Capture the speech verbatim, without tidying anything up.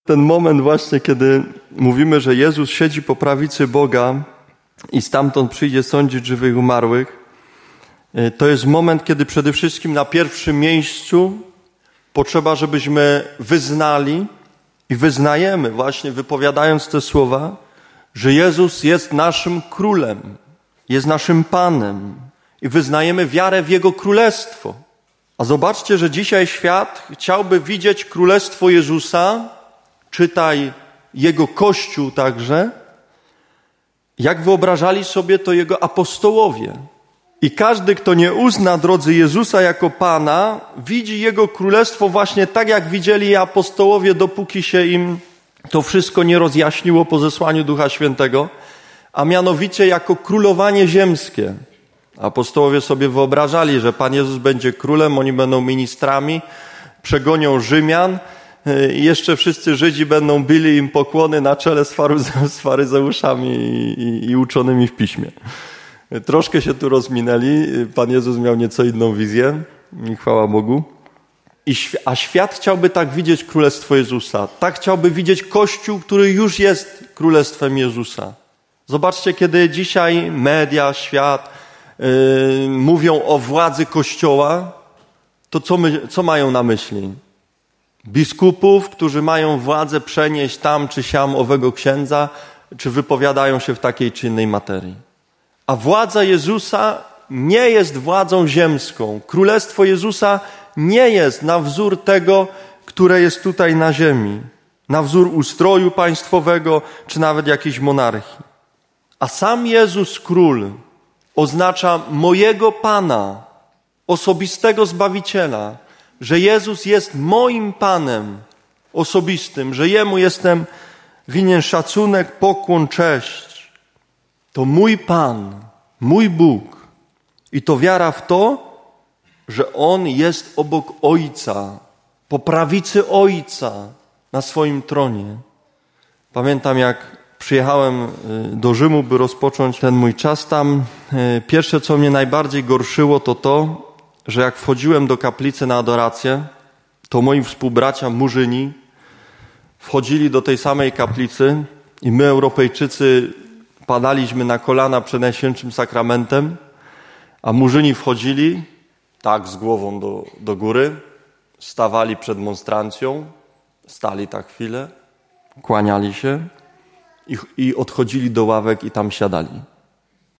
ten moment właśnie, kiedy mówimy, że Jezus siedzi po prawicy Boga i stamtąd przyjdzie sądzić żywych i umarłych, to jest moment, kiedy przede wszystkim na pierwszym miejscu potrzeba, żebyśmy wyznali i wyznajemy właśnie, wypowiadając te słowa, że Jezus jest naszym Królem, jest naszym Panem i wyznajemy wiarę w Jego Królestwo. A zobaczcie, że dzisiaj świat chciałby widzieć Królestwo Jezusa, czytaj Jego Kościół także, jak wyobrażali sobie to Jego apostołowie. I każdy, kto nie uzna drodzy Jezusa jako Pana, widzi Jego Królestwo właśnie tak, jak widzieli apostołowie, dopóki się im to wszystko nie rozjaśniło po zesłaniu Ducha Świętego, a mianowicie jako królowanie ziemskie. Apostołowie sobie wyobrażali, że Pan Jezus będzie królem, oni będą ministrami, przegonią Rzymian i jeszcze wszyscy Żydzi będą bili im pokłony na czele z, faryze- z faryzeuszami i, i, i uczonymi w piśmie. Troszkę się tu rozminęli. Pan Jezus miał nieco inną wizję i chwała Bogu. I, a świat chciałby tak widzieć Królestwo Jezusa. Tak chciałby widzieć Kościół, który już jest Królestwem Jezusa. Zobaczcie, kiedy dzisiaj media, świat yy, mówią o władzy Kościoła, to co, my, co mają na myśli? Biskupów, którzy mają władzę przenieść tam czy siam owego księdza, czy wypowiadają się w takiej czy innej materii. A władza Jezusa nie jest władzą ziemską. Królestwo Jezusa nie jest na wzór tego, które jest tutaj na ziemi. Na wzór ustroju państwowego, czy nawet jakiejś monarchii. A sam Jezus Król oznacza mojego Pana, osobistego Zbawiciela, że Jezus jest moim Panem osobistym, że Jemu jestem winien szacunek, pokłon, cześć. To mój Pan, mój Bóg. I to wiara w to, że On jest obok Ojca, po prawicy Ojca na swoim tronie. Pamiętam, jak przyjechałem do Rzymu, by rozpocząć ten mój czas tam. Pierwsze, co mnie najbardziej gorszyło, to to, że jak wchodziłem do kaplicy na adorację, to moi współbracia murzyni wchodzili do tej samej kaplicy i my, Europejczycy, padaliśmy na kolana przed Najświętszym Sakramentem, a murzyni wchodzili tak z głową do, do góry, stawali przed monstrancją, stali tak chwilę, kłaniali się i, i odchodzili do ławek i tam siadali.